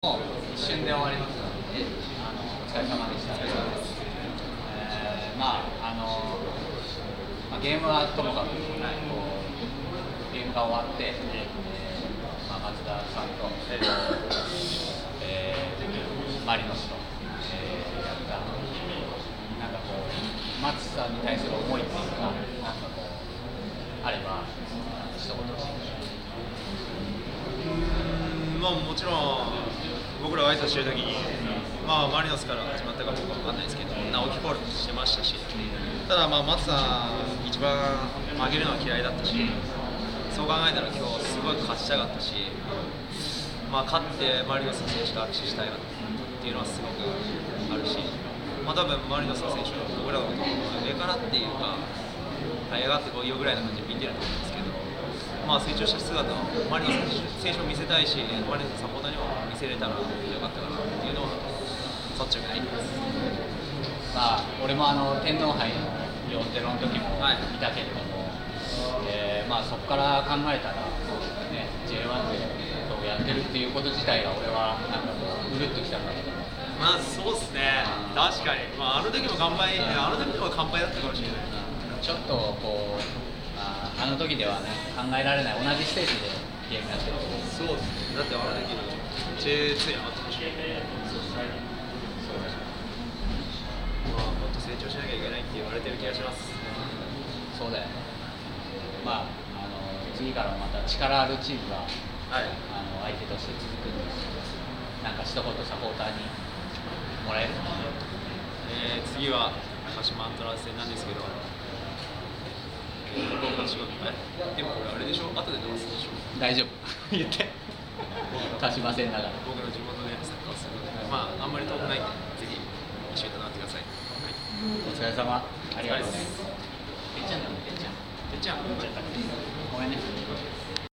もう一瞬で終わりますので、お疲れ様でした。ゲームはともかく、ゲームが終わって、松田さんと、マリノスと、やった、松さんに対する思いっていうか、あれば、一言欲しい。 もちろん僕らが挨拶してるときに、マリノスから始まったか僕は分かんないですけど、直樹コールしてましたし、ただ松さん、一番負けるのは嫌いだったし、そう考えたら今日すごい勝ちたかったし、勝ってマリノスの選手と握手したいなっていうのはすごくあるし、多分マリノスの選手は僕らのことを上からっていうか、上がってこいよぐらいの感じで見てると思うんですけど、成長した姿をマリノスの選手も見せたいし、マリノスのサポーターにも見せれたらよかったかなっていうのは率直にあります。 俺も天皇杯の4-0の時もいたけれども、そこから考えたら、J1 でやってるっていうこと自体が俺はうるっときたんだけど。 そうですね、確かに、あの時も乾杯だったかもしれない。 ちょっとあの時ではね、考えられない同じステージでゲームやってる。 そうですね、だってあの時の J2 に上がってましたね。もっと成長しなきゃいけないって言われてる気がします。 そうだよね。次からまた力あるチームが、相手として続くんで、一言サポーターにもらえるかな。 次は鹿島アントラーズ戦なんですけど、僕の仕事でもこれあれでしょ、後で出ますでしょ。 大丈夫言って鹿島戦だから僕の地元でサッカーをするので、あんまり遠くないんでぜひ一緒に戦ってください。 お疲れ様、ありがとうね。てっちゃんだね、てっちゃんごめんね。